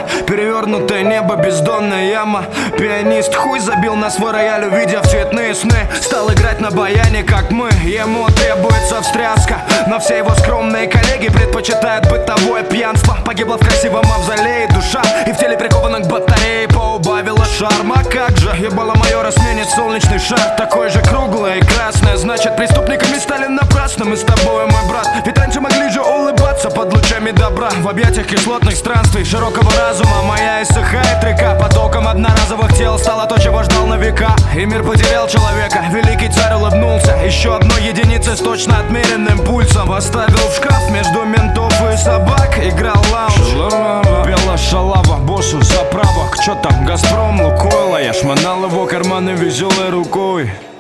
перевернутое небо, бездонная яма. Пианист хуй забил на свой рояль, увидев цветные сны. Стал играть на баяне, как мы. Ему требуется встряска, но все его скромные коллеги предпочитают бытовое пьянство. Погибла в красивом мавзолее душа, и в теле прикована к батарее поубавила шарма. Как же ебало майора сменит солнечный шар, такой же круглый и красный. Значит, преступниками стали напрасно мы с тобой, мой брат. Ведь раньше могли же улыбаться под лучами добра. В объятиях кислотных странствий широкого разума моя иссыхает река. Потоком одноразовых тел стало то, чего ждал на века. И мир потерял человека, великий царь улыбнулся еще одной единицей с точно отмеренным пульсом. Оставил в шкаф между ментов и собак, играл лаунж, пела шалава боссу за правок. Чё там, Газпром, Лукойл, а я шмонал его карманы веселой рукой.